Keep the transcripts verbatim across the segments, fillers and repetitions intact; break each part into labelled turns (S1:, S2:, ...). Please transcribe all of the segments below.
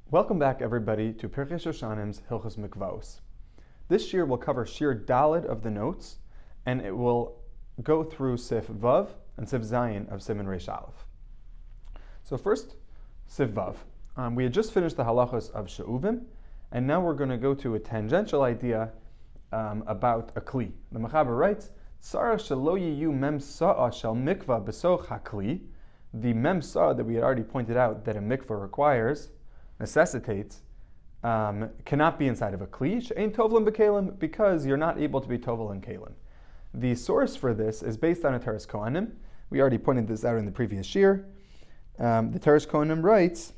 S1: Welcome back, everybody, to Pirkei Shoshanim's Hilchos Mikvaos. This year we'll cover Shir Daled of the notes, and it will go through Sif Vav and Sif Zayin of Siman Reish Aleph. So first, Sif Vav. Um, we had just finished the halachos of She'uvim, and now we're going to go to a tangential idea um, about a kli. The Mechaber writes, Tzara shelo yiyu mem sa'a shel mikvah besoch hakli. The mem sa'a that we had already pointed out that a mikvah requires, necessitates, um, cannot be inside of a kli, she'ein tovlim b'kelim, because you're not able to be tovel in kelim. The source for this is based on a Teres Kohanim. We already pointed this out in the previous year. Um, the Teres Kohanim writes,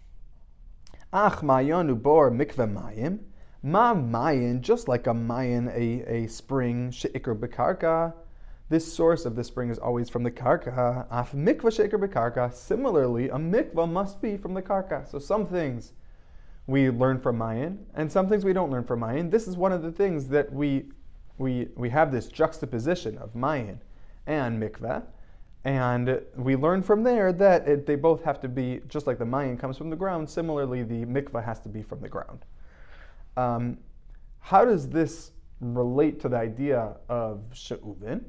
S1: Ach ma'yanu bor mikveh mayim, ma mayin, just like a mayin, a, a spring, she'ikr b'karka. This source of the spring is always from the karka. Af mikvah she'ikr b'karka. Similarly, a mikvah must be from the karka. So some things we learn from mayin, and some things we don't learn from mayin. This is one of the things that we we we have this juxtaposition of mayin and mikvah, and we learn from there that it, they both have to be, just like the mayin comes from the ground, similarly the mikvah has to be from the ground. Um, how does this relate to the idea of she'uvin?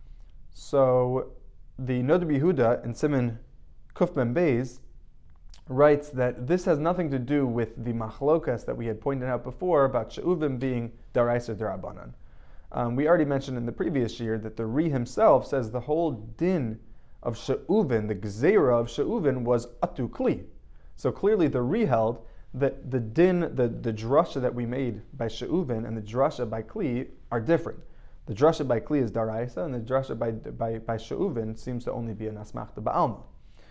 S1: So the Noda B'Yehuda in Siman Kuf Ben Beis writes that this has nothing to do with the machlokas that we had pointed out before about she'uvim being daraisa derabanan. Um, we already mentioned in the previous year that the Ri himself says the whole din of she'uvin, the gzeira of she'uvin, was atu kli. So clearly the Ri held that the din, the, the drasha that we made by she'uvin and the drasha by kli are different. The drasha by kli is daraisa, and the drasha by by, by she'uvin seems to only be an asmachta ba'alma.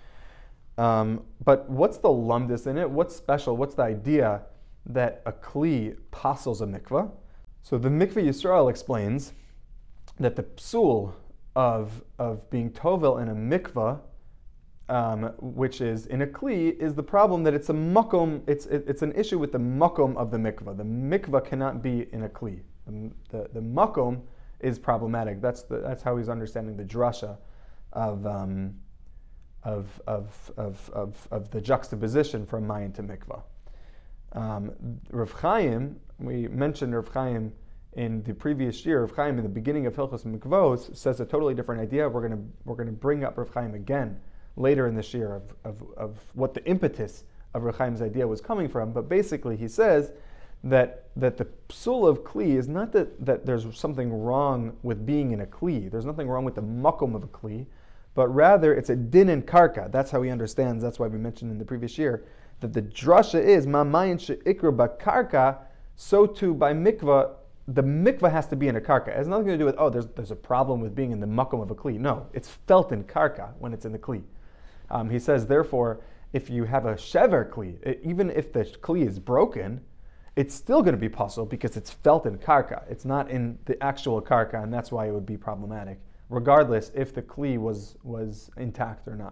S1: Um, but what's the lumdis in it? What's special? What's the idea that a kli pasels a mikvah? So the Mikveh Yisrael explains that the psul of of being tovel in a mikvah, um, which is in a kli, is the problem that it's a makom. It's it, it's an issue with the makom of the mikvah. The mikvah cannot be in a kli. The the, the makom is problematic. That's the that's how he's understanding the drasha of um, of, of of of of the juxtaposition from mayin to mikvah. Um, Rav Chaim, we mentioned Rav Chaim in the previous year. Rav Chaim in the beginning of Hilchos Mikvos says a totally different idea. We're going to we're going to bring up Rav Chaim again later in this year of, of of what the impetus of Rav Chaim's idea was coming from. But basically, he says that that the psul of kli is not that, that there's something wrong with being in a kli. There's nothing wrong with the makom of a kli, but rather it's a din and karka. That's how he understands. That's why we mentioned in the previous year that the drasha is ma mayin she'ikra b'karka. So too by mikvah, the mikvah has to be in a karka. It has nothing to do with, oh, there's there's a problem with being in the makom of a kli. No, it's felt in karka when it's in the kli. Um, he says, therefore, if you have a shever kli, it, even if the kli is broken, it's still going to be possible because it's felt in karka. It's not in the actual karka, and that's why it would be problematic, regardless if the kli was was intact or not.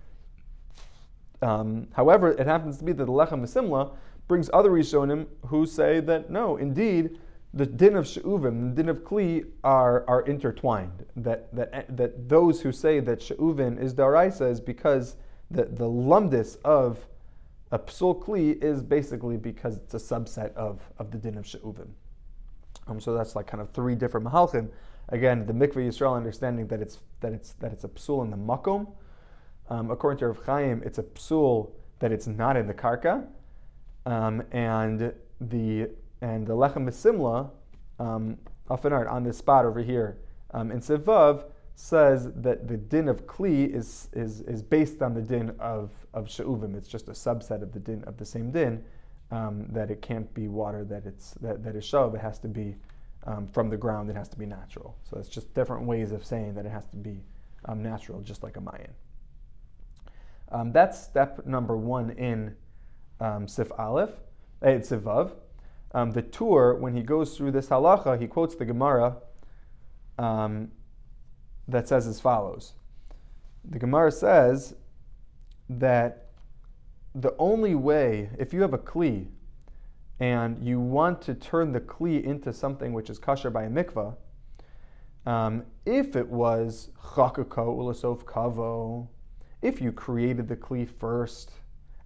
S1: Um, however, it happens to be that the Lechem V'Simla brings other Rishonim who say that no, indeed, the din of she'uvim, the din of kli are are intertwined. That that that those who say that she'uvin is daraisa is because the the lumdis of a psul kli is basically because it's a subset of, of the din of she'uvim. Um, so that's like kind of three different mahalchim. Again, the Mikveh Yisrael understanding that it's that it's that it's a psul in the makom. Um, according to Rav Chaim, it's a psul that it's not in the karka, um, and the and the Lechem V'Simla, um, Afanart on this spot over here um, in Sivav says that the din of kli is is is based on the din of of she'uvim. It's just a subset of the din of the same din. Um, that it can't be water that it's that, that is shav. It has to be um, from the ground. It has to be natural. So it's just different ways of saying that it has to be um, natural, just like a mayin. Um, that's step number one in um, Sif Aleph, eh, Sivav. Um, the Tur, when he goes through this halacha, he quotes the Gemara um, that says as follows. The Gemara says that the only way, if you have a kli and you want to turn the kli into something which is kosher by a mikvah, um, if it was chakako ulasof kavo, if you created the kli first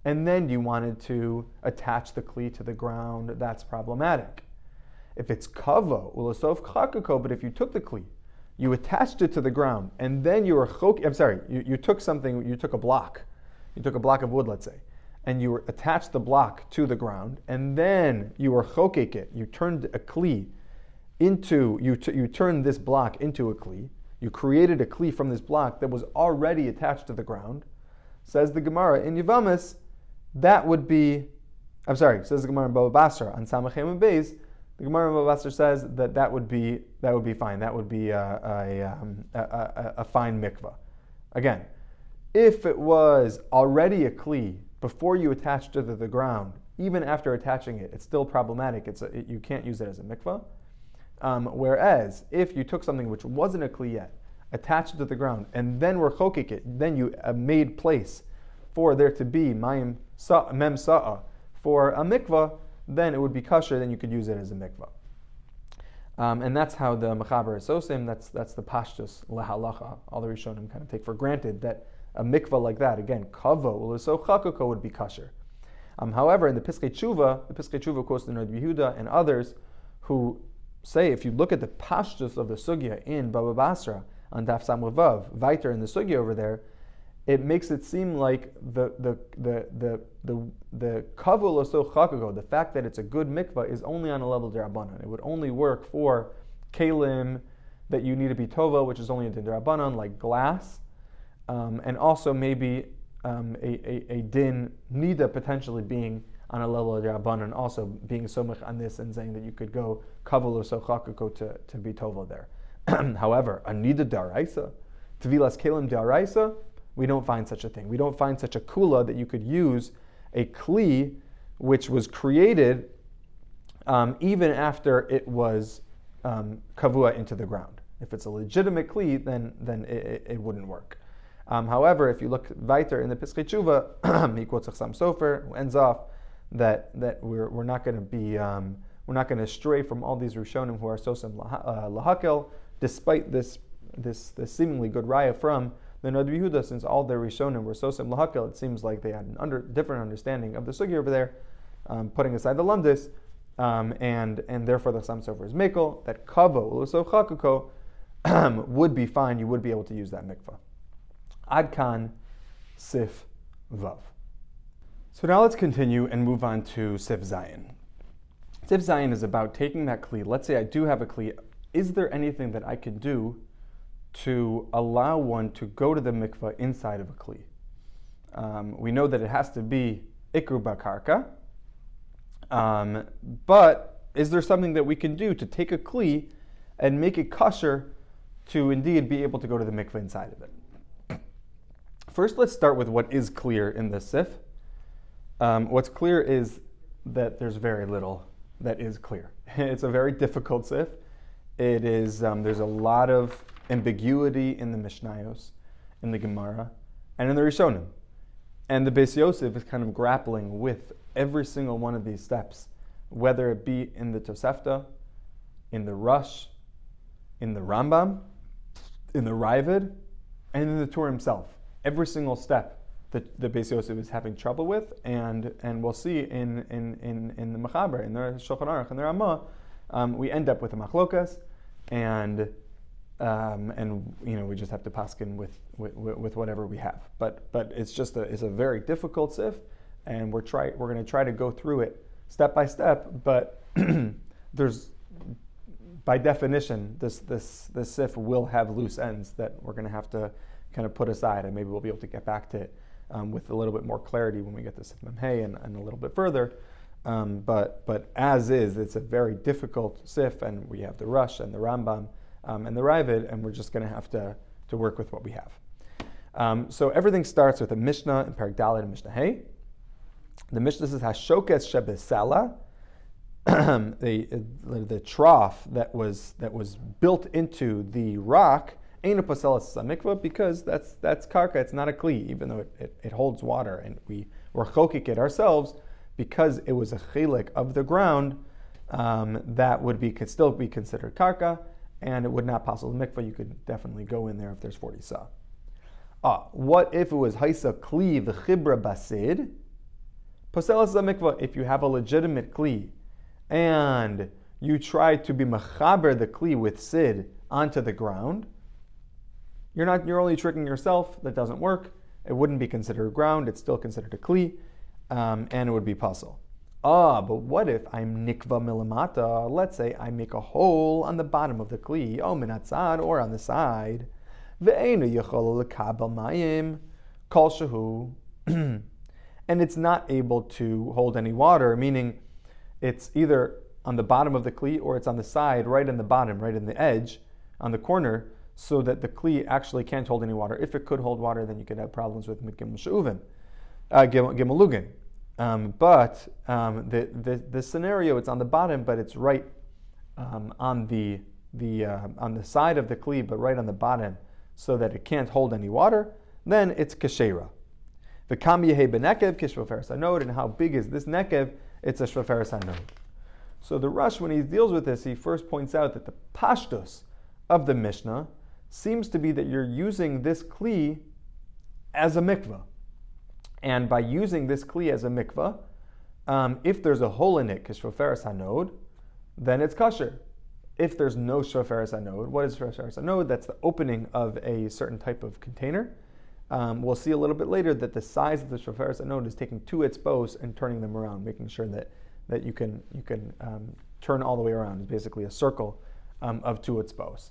S1: and then you wanted to attach the kli to the ground, that's problematic. If it's kavo, ulasof chakako, but if you took the kli, you attached it to the ground, and then you were chok, I'm sorry, you, you took something, you took a block, you took a block of wood, let's say, and you were attached the block to the ground, and then you were chokek it, you turned a kli into, you, t- you turned this block into a kli, you created a kli from this block that was already attached to the ground, says the Gemara in Yavamis, that would be, I'm sorry, says the Gemara in Baba Basra on Samachem and Beis, the Gemara in Baba Basra says that that would be, that would be fine, that would be a, a, um, a, a, a fine mikvah. Again, if it was already a kli before you attached it to the ground, even after attaching it, it's still problematic, it's a, it, you can't use it as a mikvah. Um, whereas, if you took something which wasn't a kli yet, attached it to the ground, and then were chokik it, then you uh, made place for there to be mayim sa, mem sa'a for a mikvah, then it would be kosher, then you could use it as a mikvah. Um, and that's how the Mechaber Esosim, that's that's the pashtus lehalacha. All the Rishonim kind of take for granted that a mikvah like that, again, kavo, uleso chakoko, would be kosher. Um, however, in the Piskei Tshuva, the Piskei Tshuva quotes the Rabbi Yehuda and others who say, if you look at the pashtus of the sugya in Baba Basra, on Daf Samud Vav, Viter in the sugya over there, it makes it seem like the the the the the the kavul oso chakago, the fact that it's a good mikvah, is only on a level d'Rabbanan. It would only work for kalim that you need to be tova, which is only a d'Rabbanan, like glass, um, and also maybe um, a, a a din nida potentially being on a level of d'Rabbanan, also being somech on this and saying that you could go kavul oso chakago to to be tova there. However, a nida d'Araisa, tevilas kalim d'Araisa, we don't find such a thing. We don't find such a kula that you could use a kli which was created um, even after it was um, kavua into the ground. If it's a legitimate kli, then then it, it, it wouldn't work. Um, however, if you look weiter in the Piskei Tshuva, he quotes Chassam Sofer, who ends off that that we're we're not going to be um, we're not going to stray from all these Rishonim who are sosim lahakel, despite this this this seemingly good raya from the Rabbi Yehuda, since all their Rishonim were sosim lahakel, it seems like they had an under, different understanding of the sugya over there, um, putting aside the lumdis, um, and and therefore the Chassam Sofer is mekel that kavo ulusov chakuko would be fine. You would be able to use that mikvah. Adkan Sif Vav. So now let's continue and move on to Sif Zayin. Sif Zayin is about taking that kli. Let's say I do have a kli. Is there anything that I could do to allow one to go to the mikvah inside of a kli? Um, we know that it has to be ikru bakarka, um, but is there something that we can do to take a kli and make it kosher to indeed be able to go to the mikvah inside of it? First, let's start with what is clear in this sif. Um, what's clear is that there's very little that is clear. It's a very difficult sif. It is. Um, there's a lot of ambiguity in the Mishnayos, in the Gemara, and in the Rishonim. And the Beis Yosef is kind of grappling with every single one of these steps, whether it be in the Tosefta, in the Rush, in the Rambam, in the Raavad, and in the Torah himself. Every single step that the Beis Yosef is having trouble with, and and we'll see in in in, in the Mechaber, in the Shulchan Aruch, and the Ramah, um, we end up with a machlokas, and um, and you know we just have to paskin with, with with whatever we have. But but it's just a it's a very difficult sif, and we're try we're going to try to go through it step by step. But there's by definition this this this sif will have loose ends that we're going to have to kind of put aside, and maybe we'll be able to get back to it um, with a little bit more clarity when we get to Sif Mem Hey and, and a little bit further. Um, but but as is, it's a very difficult sif, and we have the Rush and the Rambam um, and the Raavad, and we're just going to have to to work with what we have. Um, so everything starts with a Mishnah in Perek Dalet and Mishnah Hey. The Mishnah says Hashokes Shebesala, the the trough that was that was built into the rock. Ain't a paselas mikvah, because that's that's karka. It's not a kli, even though it, it, it holds water, and we were chokik it ourselves because it was a chilik of the ground. Um, that would be could still be considered karka, and it would not passel the mikvah. You could definitely go in there if there's forty sa. Ah, what if it was haisa kli v'chibra basid? Poselas mikvah, if you have a legitimate kli, and you try to be mechaber the kli with sid onto the ground, you're not. You're only tricking yourself. That doesn't work. It wouldn't be considered ground. It's still considered a kli, um, and it would be puzzle. Ah, but what if I'm nikva milamata? Let's say I make a hole on the bottom of the kli, oh minatzad, or on the side. Ve'enu yechol lekabel mayim kol shehu, and it's not able to hold any water, meaning it's either on the bottom of the kli or it's on the side, right in the bottom, right in the edge, on the corner, so that the kli actually can't hold any water. If it could hold water, then you could have problems with gimel she'uvin, uh, gimel lugin. Um, but um, the, the the scenario, it's on the bottom, but it's right um, on the the uh, on the side of the kli, but right on the bottom, so that it can't hold any water. Then it's kashera. V'kam yehe benekev kishvaferes hanod, and how big is this nekev? It's a shvaferes hanod. So the Rush, when he deals with this, he first points out that the pashtus of the Mishnah seems to be that you're using this kli as a mikvah. And by using this kli as a mikvah, um, if there's a hole in it, kishvaferes hanod, then it's kosher. If there's no shvaferes hanod, what is shvaferes hanod? That's the opening of a certain type of container. Um, we'll see a little bit later that the size of the shvaferes hanod is taking two itzbos and turning them around, making sure that, that you can you can um, turn all the way around. It's basically a circle um, of two itzbos.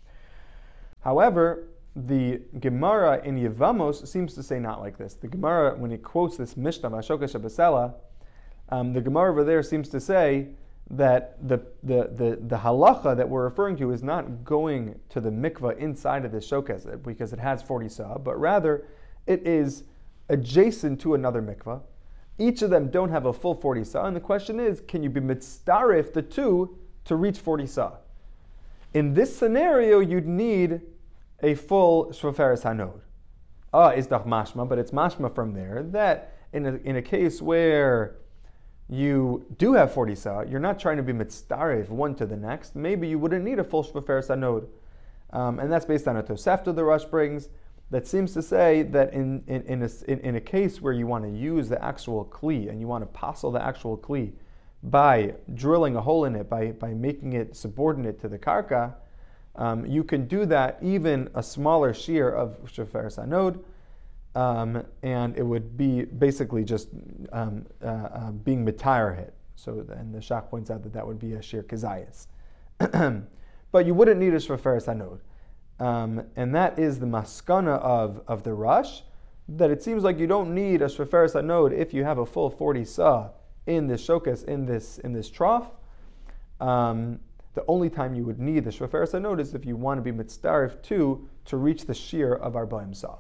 S1: However, the Gemara in Yevamos seems to say not like this. The Gemara, when he quotes this Mishnah, Ashoka Shabasela, um, the Gemara over there seems to say that the, the, the, the halacha that we're referring to is not going to the mikvah inside of the shokes because it has forty sah, but rather it is adjacent to another mikvah. Each of them don't have a full forty sah, and the question is, can you be mitzdarif the two to reach forty sah? In this scenario, you'd need a full shvaferes hanod. Ah, is doch mashma, but it's mashma from there that in a, in a case where you do have forty sah, you're not trying to be mitzdarif one to the next. Maybe you wouldn't need a full shvaferes hanod, um, and that's based on a Tosefta the Rush brings that seems to say that in in in a, in, in a case where you want to use the actual kli and you want to passel the actual kli by drilling a hole in it, by by making it subordinate to the karka. Um, you can do that even a smaller shear of shvaferes hanod, um, and it would be basically just um, uh, uh, being mitayar hit. So, and the Shach points out that that would be a shear kazayas. But you wouldn't need a shvaferes hanod, um, and that is the maskana of of the Rush, that it seems like you don't need a shvaferes hanod if you have a full forty sah in this shokas, in this in this trough. Um, The only time you would need the shvaferes hanod is if you want to be mitzdarif two to reach the shear of arba'im sah.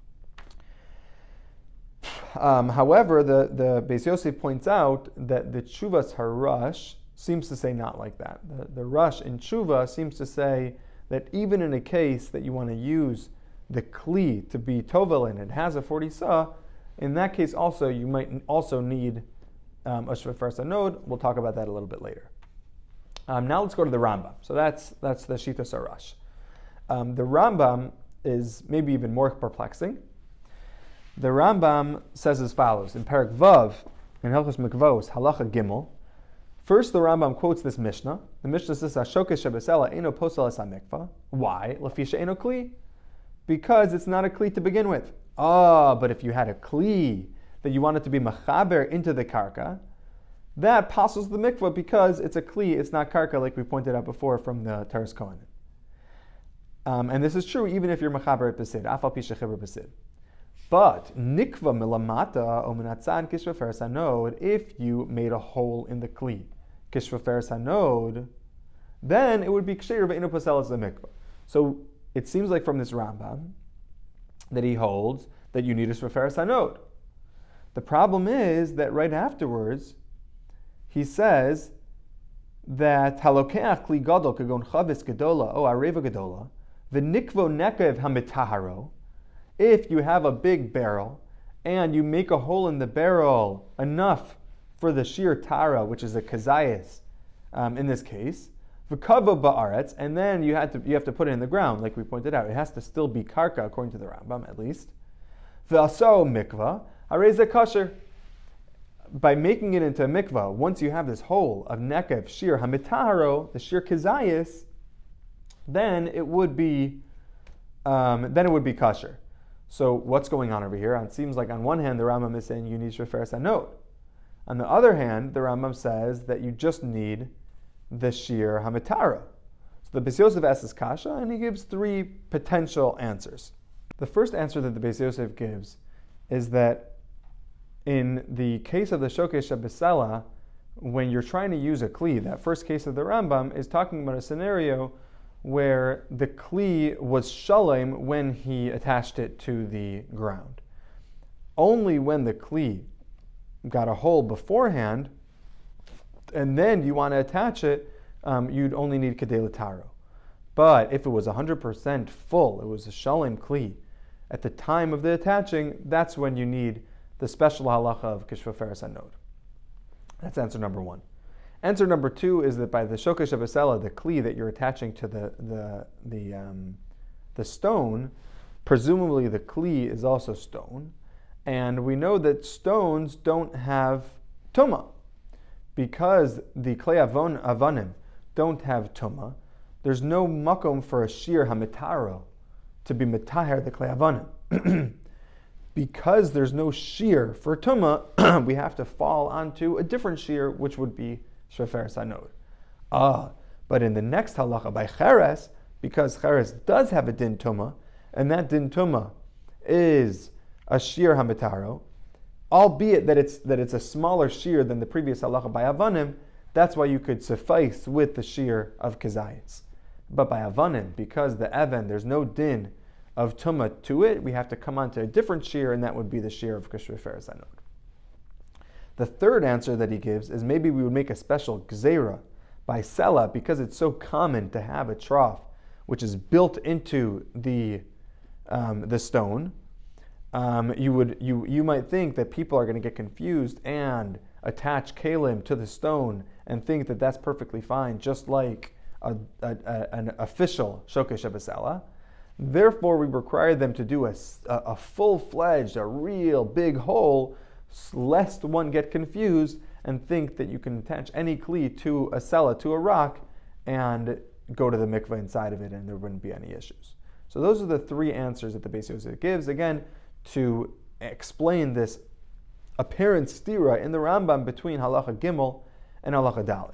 S1: Um, however, the, the Beis Yosef points out that the Tshuvas Harash seems to say not like that. The, the Rush in Tshuva seems to say that even in a case that you want to use the kli to be tovel and it has a forty sah, in that case also you might also need um, a shvaferes hanod. We'll talk about that a little bit later. Um, now let's go to the Rambam. So that's that's the Shitas Harash. Um, the Rambam is maybe even more perplexing. The Rambam says as follows in Perek Vav in Hilchos Mikvos Halacha Gimel. First, the Rambam quotes this Mishnah. The Mishnah says, "Ashokesh shebesela eno posel es hamikvah." Why? Lafisha eno kli, because it's not a kli to begin with. Ah, but if you had a kli that you wanted to be machaber into the karka, that passes the mikvah because it's a kli, it's not karka, like we pointed out before from the Taras Kohen. Um, and this is true even if you're machaber at besid, afal pi shechiber besid. But nikva milamata o minatzad kishvaferes hanod, if you made a hole in the kli, kishvaferes hanod, then it would be ksheir ve'inu pasel as the mikvah. So it seems like from this Rambam that he holds that you need a shvaferes hanod. The problem is that right afterwards, he says that halokeach kli gadol kagon chavis gedola o areva gedola v'nikvo nekev hamitaharo. If you have a big barrel and you make a hole in the barrel enough for the sheer tara, which is a kazayas um, in this case, v'kavo ba'aretz, and then you had to you have to put it in the ground, like we pointed out. It has to still be karka according to the Rambam at least. V'aso mikva harei ze kosher. by making it into a mikvah, once you have this hole of nekev shir hamitaro, the shir kizayis, then it would be um, then it would be kosher. So what's going on over here? It seems like on one hand the Rambam is saying you need shreferes hanot. On the other hand, the Rambam says that you just need the shir hamitaro. So the Beis Yosef asks kasha, and he gives three potential answers. The first answer that the Beis Yosef gives is that in the case of the Shokesh HaBesela, when you're trying to use a kli, that first case of the Rambam is talking about a scenario where the kli was shalem when he attached it to the ground. Only when the kli got a hole beforehand, and then you want to attach it, um, you'd only need kedei l'taro. But if it was one hundred percent full, it was a shalem kli, at the time of the attaching, that's when you need the special halacha of kishvaferes hanod. That's answer number one. Answer number two is that by the shokesh habesela, the kli that you're attaching to the the the um, the stone, presumably the kli is also stone, and we know that stones don't have tuma, because the klei avon, avanim don't have tuma. There's no makom for a shir hamitaro to be mitaher the klei avanim. Because there's no shear for tuma, we have to fall onto a different shear, which would be shreferes hanod. Ah, but in the next halacha by cheres, because cheres does have a din tuma, and that din tuma is a shear hamitaro, albeit that it's that it's a smaller shear than the previous halacha by avanim, that's why you could suffice with the shear of kizayis. But by avanim, because the even, there's no din of tuma to it, we have to come on to a different shear, and that would be the shear of shreferes hanod. The third answer that he gives is maybe we would make a special gzeira by sela, because it's so common to have a trough which is built into the um, the stone. Um, you would you you might think that people are going to get confused and attach kalim to the stone and think that that's perfectly fine, just like a, a, a, an official shokesh habesela. Therefore, we require them to do a, a full-fledged, a real big hole, lest one get confused and think that you can attach any kli to a sela, to a rock, and go to the mikveh inside of it, and there wouldn't be any issues. So those are the three answers that the Beis Yosef gives, again, to explain this apparent stira in the Rambam between halacha gimel and halacha daled.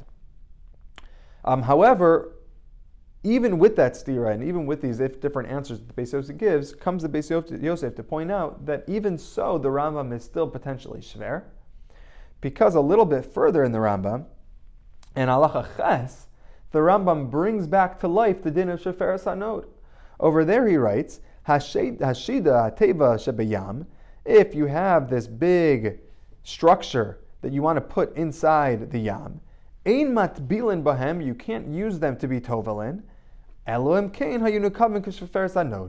S1: Um, however, even with that stira, and even with these different answers that the Beis Yosef gives, comes the Beis Yosef to point out that even so, the Rambam is still potentially shver, because a little bit further in the Rambam, in halacha ches, the Rambam brings back to life the din of shreferes hanod. Over there he writes, Hashida teva shebeyam, if you have this big structure that you want to put inside the yam, ein matbilin bahem, you can't use them to be tovelin, Elohim kain hayunukavin k'shreferes hanod,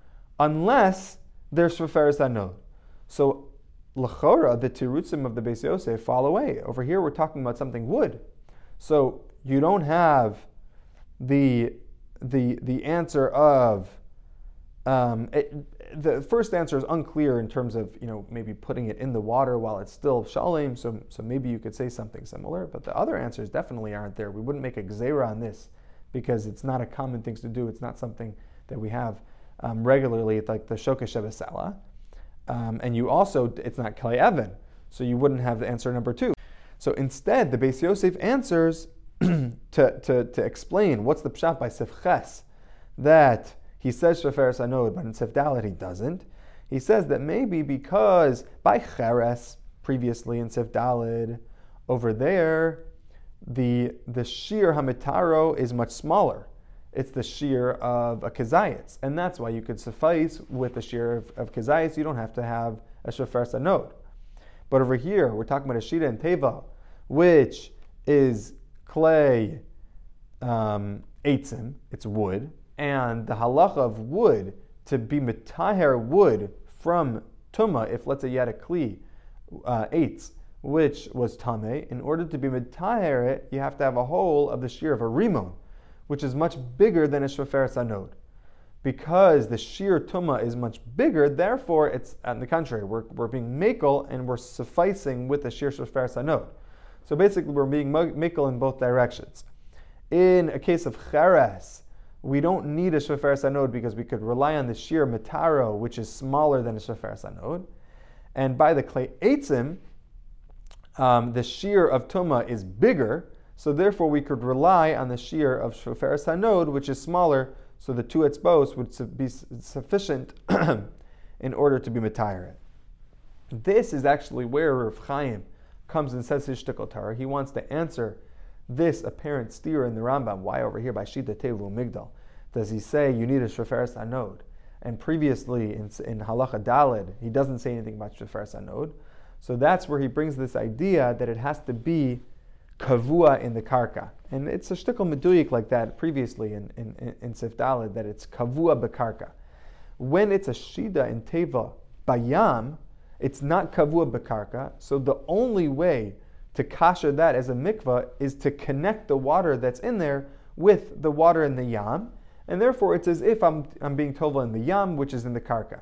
S1: unless they're shreferes hanod. So l'chora, the tirutzim of the Beis Yosef fall away. Over here we're talking about something wood. So you don't have the the the answer of um, it, the first answer is unclear in terms of, you know, maybe putting it in the water while it's still shalem. So so maybe you could say something similar. But the other answers definitely aren't there. We wouldn't make a gzeira on this, because it's not a common thing to do. It's not something that we have um, regularly, like the shokesh habesela. Um, and you also, it's not klei even, so you wouldn't have the answer number two. So instead, the Beis Yosef answers to, to, to explain what's the pshat by Sif Ches, that he says shreferes hanod, but in Sif Dalet he doesn't. He says that maybe because by Cheres, previously in Sif Dalet, over there, the the shir hamitaro is much smaller. It's the shir of a kizayis, and that's why you could suffice with the shir of, of kizayis. You don't have to have a shreferes hanod. But over here, we're talking about a shida and teva, which is clay um, eitzim, it's wood, and the halacha of wood, to be mitaher wood from tuma, if let's say you had a kli, uh, eitz, which was tameh, in order to be mitaher it, you have to have a hole of the shir of a rimon, which is much bigger than a shreferes hanod. because the sheer tumah is much bigger, therefore it's, on the contrary, we're, we're being mekel and we're sufficing with the sheer shofar sanod. So basically we're being mekel in both directions. In a case of cheres, we don't need a shofar sanod because we could rely on the sheer metaro, which is smaller than a shofar sanod. And by the klei eitzim, um, the sheer of tumah is bigger, so therefore we could rely on the sheer of shofar sanod, which is smaller, so the two etzbos would su- be sufficient in order to be metayer. This is actually where Rav Chaim comes and says his shtickle Torah. He wants to answer this apparent steer in the Rambam. Why over here by Shita Tevlu Migdal does he say you need a shofar sanod? And previously in, in Halacha Daled, he doesn't say anything about shofar sanod. So that's where he brings this idea that it has to be kavua in the karka. And it's a shtickle meduyik like that previously in, in, in, in Sif Daled, that it's kavua bekarka. When it's a shida in teva bayam, it's not kavua bekarka. So the only way to kasher that as a mikvah is to connect the water that's in there with the water in the yam, and therefore it's as if I'm I'm being tova in the yam, which is in the karka.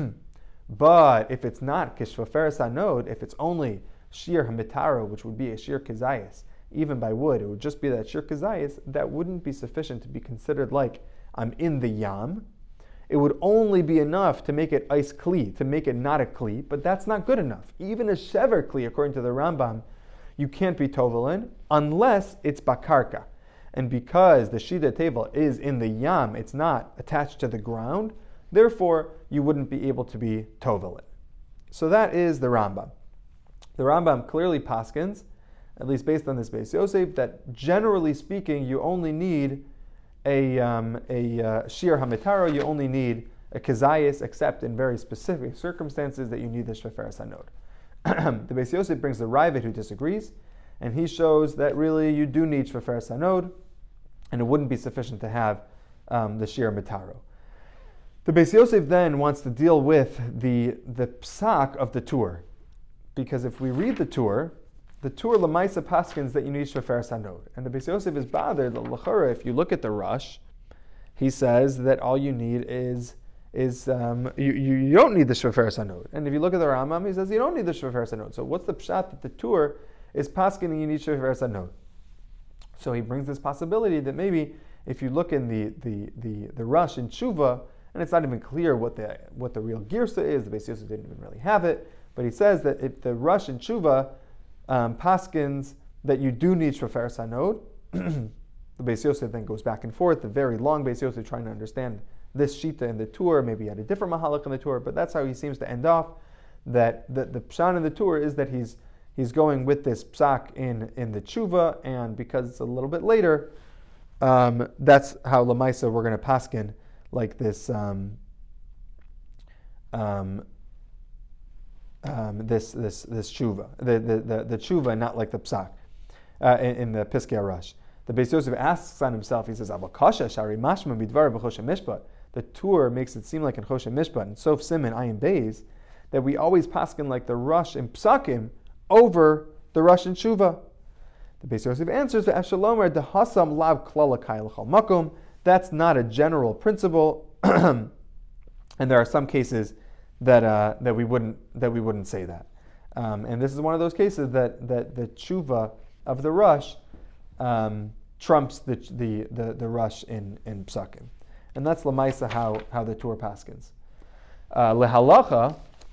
S1: But if it's not kishvafer sanod, if it's only shir hamitaro, which would be a shir kizayis, even by wood, it would just be that shir kizayis, that wouldn't be sufficient to be considered like I'm in the yam. It would only be enough to make it ice kli, to make it not a kli, but that's not good enough. Even a shever kli, according to the Rambam, you can't be tovelin unless it's bakarka. And because the shida table is in the yam, it's not attached to the ground, therefore you wouldn't be able to be tovelin. So that is the Rambam. The Rambam clearly paskins, at least based on this Beis Yosef, that generally speaking, you only need a um, a uh, shir hamitaro, you only need a kizayis, except in very specific circumstances that you need the shofar sanod. The Beis Yosef brings the Ravid who disagrees, and he shows that really you do need shofar sanod, and it wouldn't be sufficient to have um, the shir mitaro. The Beis Yosef then wants to deal with the the psak of the Tur, because if we read the Tur, the Tur Lamaisa paskins that you need shofar sanod, and the Beis Yosef is bothered. L'chara, if you look at the Rush, he says that all you need is is um, you, you you don't need the shofar sanod, and if you look at the Rambam, he says you don't need the shofar sanod. So what's the pshat that the Tur is paskin and you need shofar sanod? So he brings this possibility that maybe if you look in the the the, the Rush in Tshuva, and it's not even clear what the what the real girsa is. The Beis Yosef didn't even really have it, but he says that if the Rush in Tshuva um, paskins that you do need shofar sanod. The Beis Yosef then goes back and forth. The very long Beis Yosef trying to understand this shita in the Tur. Maybe he had a different mahalach in the Tur, but that's how he seems to end off. That the, the pshan in the Tur is that he's he's going with this psak in in the tshuva, and because it's a little bit later, um, that's how lamaisa we're going to paskin like this. Um, um, um, this this this tshuva, the the the, the tshuva, not like the psak uh, in, in the Piskei Rush. The Beis Yosef asks on himself. He says, "Avakasha shari mashma midvar b'choshen mishpat." The Tur makes it seem like in Choshen Mishpat and Sof Siman Ayin Beis that we always paskin like the Rush in Psakim over the Rush in Tshuva. The Beis Yosef answers, "V'Avshalomer dehasam lav klalakai l'chal makom." That's not a general principle, and there are some cases that uh, that we wouldn't that we wouldn't say that. Um, and this is one of those cases that that the Tshuva of the Rush um, trumps the the the, the Rush in in Psakim. And that's Lamaisa how, how the Tur paskins. Uh, Lehalacha,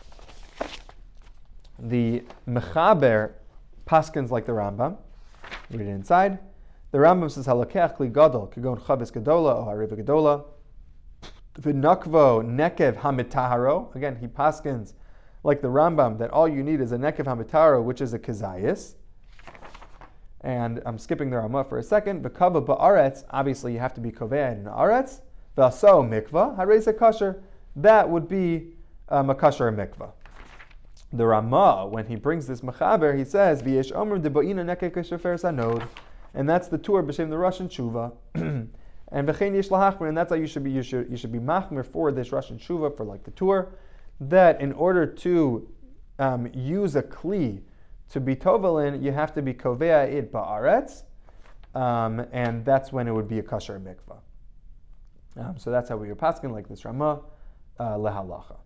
S1: the Mechaber paskins like the Rambam. Read it inside. The Rambam says, Halakech kli gadol, kagon chavis gadola, o hariva gadola. V'nakvo nekev hamitaharo. Again, he paskins like the Rambam that all you need is a nekev hamitaharo, which is a kizayis. And I'm skipping the Ramah for a second. V'kava ba'aretz, obviously you have to be kovea in aretz. V'aso mikvah, hareza kasher, that would be um, a kasher mikvah. The Ramah, when he brings this mechaber, he says, V'yesh omer deboina nekek shofar sanod, and that's the Tur b'shem the Russian Tshuva. And v'chein yesh lahachmer, and that's how you should be, you should, you should be machmer for this Russian Tshuva, for like the Tur, that in order to um, use a kli to be tovelin, you have to be kovea it ba'aretz, um, and that's when it would be a kasher mikvah. Um, so that's how we are paskin, like this Ramah, uh, lehalacha.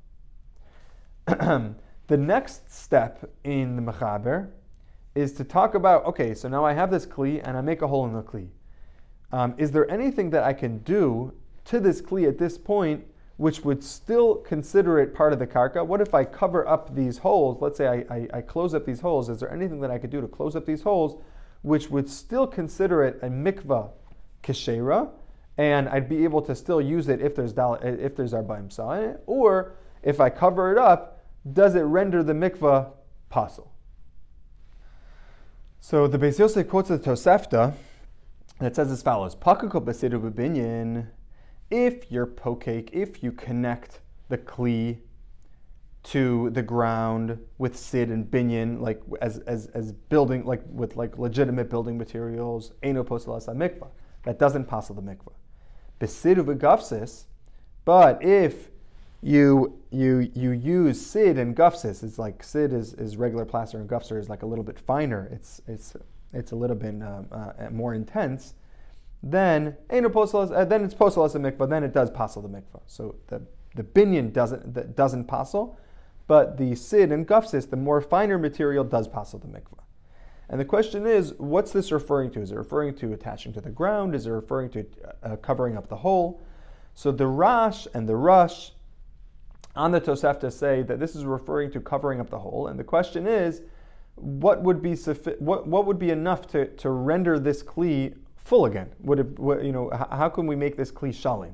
S1: The next step in the Mechaber is to talk about, okay, so now I have this kli and I make a hole in the kli. Um, is there anything that I can do to this kli at this point which would still consider it part of the karka? What if I cover up these holes? Let's say I, I, I close up these holes. Is there anything that I could do to close up these holes which would still consider it a mikvah keshera, and I'd be able to still use it if there's if there's arbaim sa in it? Or if I cover it up, does it render the mikvah pasul? So the Beis Yosef quotes the Tosefta, and it says as follows: Pakakol b'seder b'binyan. If you're pokake, if you connect the kli to the ground with sid and binyan, like as as as building, like with like legitimate building materials, eino posel asa mikvah, that doesn't pasul the mikvah. B'sid u'v'gafsis, but if you you you use sid and gufsis, it's like sid is, is regular plaster and gufser is like a little bit finer. It's it's it's a little bit um, uh, more intense. Then eino posel, uh, then it's posel as a mikvah. Then it does pasul the mikvah. So the the binyan doesn't that doesn't pasul, but the sid and gufsis, the more finer material, does pasul the mikvah. And the question is, what's this referring to? Is it referring to attaching to the ground? Is it referring to uh, covering up the hole? So the Rash and the Rush on the Tosefta say that this is referring to covering up the hole, and the question is, what would be suffi- what what would be enough to, to render this kli full again? Would it, what, you know, h- how can we make this kli shalim?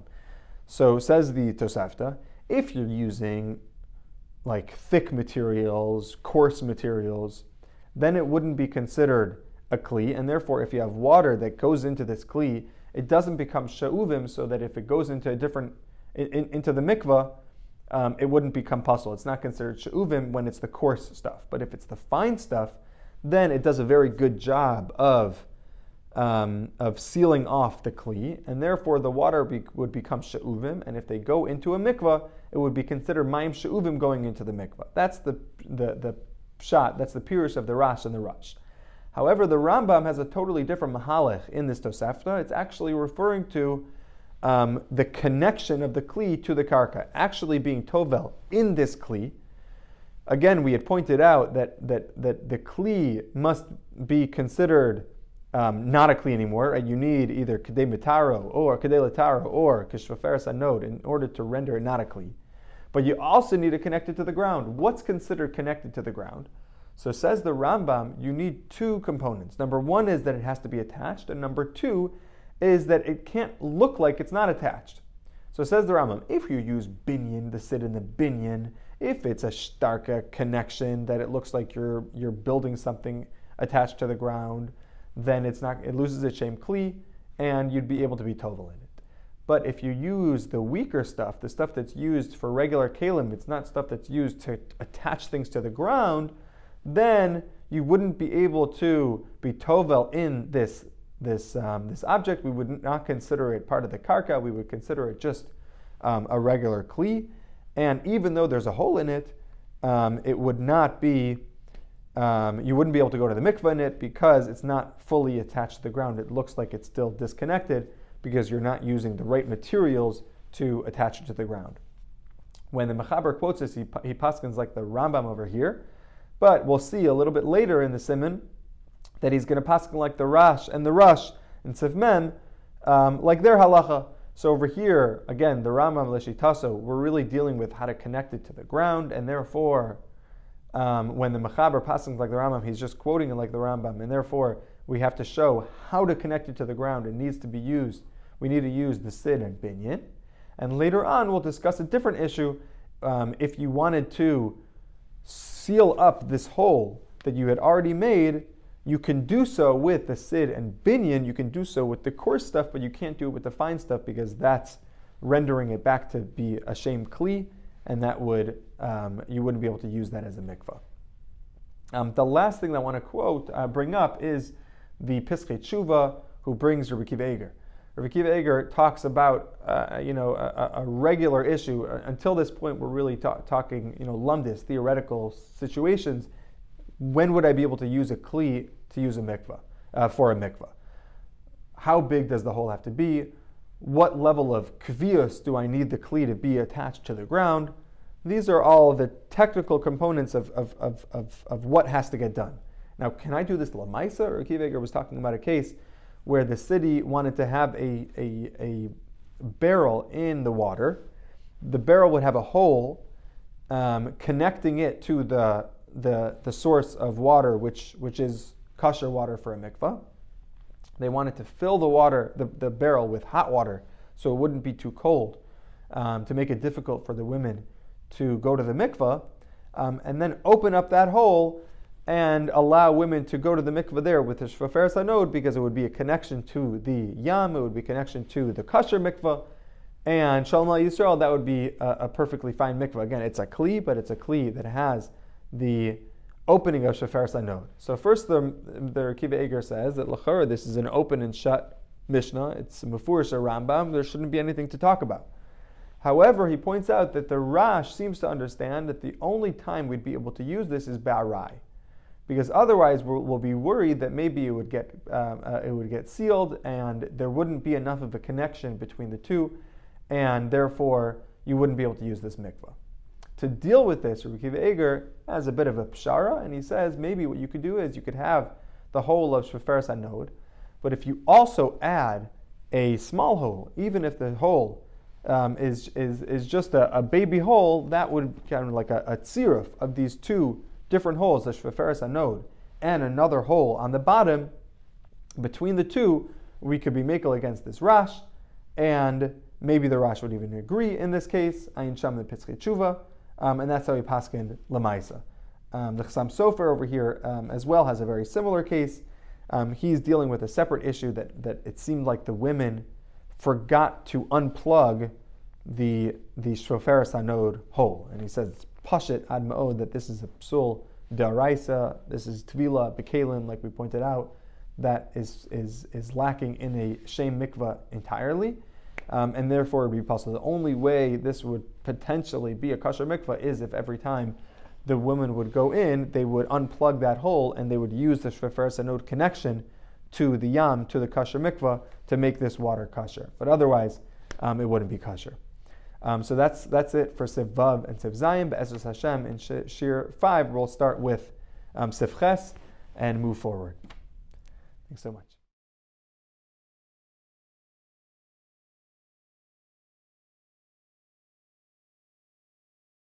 S1: So says the Tosefta, if you're using like thick materials, coarse materials, then it wouldn't be considered a kli, and therefore, if you have water that goes into this kli, it doesn't become sha'uvim, so that if it goes into a different in, in, into the mikvah, Um, it wouldn't become pasul. It's not considered she'uvim when it's the coarse stuff. But if it's the fine stuff, then it does a very good job of um, of sealing off the kli, and therefore the water be, would become she'uvim. And if they go into a mikvah, it would be considered mayim she'uvim going into the mikvah. That's the the the pshat. That's the pirush of the Rash and the Rush. However, the Rambam has a totally different mahalech in this Tosefta. It's actually referring to Um, the connection of the kli to the karka, actually being tovel in this kli. Again, we had pointed out that that that the kli must be considered um, not a kli anymore. Right? You need either kedei mitaro or kedei lataro or kishvaferes anod in order to render it not a kli. But you also need to connect it to the ground. What's considered connected to the ground? So says the Rambam, you need two components. Number one is that it has to be attached, and number two is that it can't look like it's not attached. So says the Rambam, if you use binyan, the sid in the binyan, if it's a shtarka connection that it looks like you're you're building something attached to the ground, then it's not it loses its shem kli, and you'd be able to be tovel in it. But if you use the weaker stuff, the stuff that's used for regular kalim, it's not stuff that's used to attach things to the ground, then you wouldn't be able to be tovel in this This um, this object. We would not consider it part of the karka. We would consider it just um, a regular kli. And even though there's a hole in it, um, it would not be, um, you wouldn't be able to go to the mikvah in it because it's not fully attached to the ground. It looks like it's still disconnected because you're not using the right materials to attach it to the ground. When the Mechaber quotes this, he, he paskins like the Rambam over here, but we'll see a little bit later in the Siman that he's going to paskin like the Rash and the Rush and Sif Mem, um, like their halacha. So over here, again, the Rambam Leshitaso, we're really dealing with how to connect it to the ground, and therefore, um, when the Mechaber paskins like the Rambam, he's just quoting it like the Rambam, and therefore we have to show how to connect it to the ground. It needs to be used. We need to use the sid and binyan, and later on we'll discuss a different issue. Um, if you wanted to seal up this hole that you had already made, you can do so with the sid and binyan. You can do so with the coarse stuff, but you can't do it with the fine stuff because that's rendering it back to be a shem kli, and that would um, you wouldn't be able to use that as a mikvah. Um, the last thing that I want to quote, uh, bring up, is the Piskei Tshuva, who brings Rabbi Akiva Eiger. Rabbi Akiva Eiger talks about uh, you know a, a regular issue. Uh, until this point, we're really ta- talking you know lumdis, theoretical situations. When would I be able to use a kli to use a mikvah, uh, for a mikvah? How big does the hole have to be? what level of kvius do I need the kli to be attached to the ground? These are all the technical components of, of, of, of, of what has to get done. Now, can I do this lamaisa? Or Akiva Eiger was talking about a case where the city wanted to have a, a, a barrel in the water. The barrel would have a hole um, connecting it to the, the, the source of water, which, which is kosher water for a mikvah. They wanted to fill the water, the, the barrel with hot water so it wouldn't be too cold, um, to make it difficult for the women to go to the mikvah, um, and then open up that hole and allow women to go to the mikvah there with the shvafer sanod, because it would be a connection to the yam, it would be a connection to the kosher mikvah, and Shalom Al Yisrael, that would be a, a perfectly fine mikvah. Again, it's a kli, but it's a kli that has the opening of shvafer sanod. So first, the the Akiva Eiger says that l'chara, this is an open and shut Mishnah. It's mefurish a Rambam. There shouldn't be anything to talk about. However, he points out that the Rash seems to understand that the only time we'd be able to use this is ba'arai, because otherwise we'll, we'll be worried that maybe it would get um, uh, it would get sealed and there wouldn't be enough of a connection between the two, and therefore you wouldn't be able to use this mikvah. To deal with this, Rabbi Akiva Eiger has a bit of a pshara, and he says maybe what you could do is you could have the hole of shvafer sanod, but if you also add a small hole, even if the hole Um, is, is is just a, a baby hole, that would kind of like a, a tziruf of these two different holes, the shvafer sanod, and another hole on the bottom. Between the two, we could be makel against this Rash, and maybe the Rash would even agree in this case, Ayin Sham the Pitzchei Tshuva, um, and that's how he paskined Lamaisa. Um, the Chassam Sofer over here um, as well has a very similar case. Um, he's dealing with a separate issue that, that it seemed like the women forgot to unplug the the shvafer sanod hole, and he says it's pashit ad ma'od that this is a psul daraisa, this is tvila bekalin, like we pointed out, that is is is lacking in a shem mikvah entirely, um, and therefore it would be possible. The only way this would potentially be a kosher mikvah is if every time the woman would go in, they would unplug that hole and they would use the shvafer sanod connection to the yam, to the kosher mikvah, to make this water kosher. But otherwise, um, it wouldn't be kosher. Um, so that's that's it for Sif Vav and Sif Zayin. Be'ezus Hashem, in Shir five, we'll start with um, Sif Ches and move forward. Thanks so much.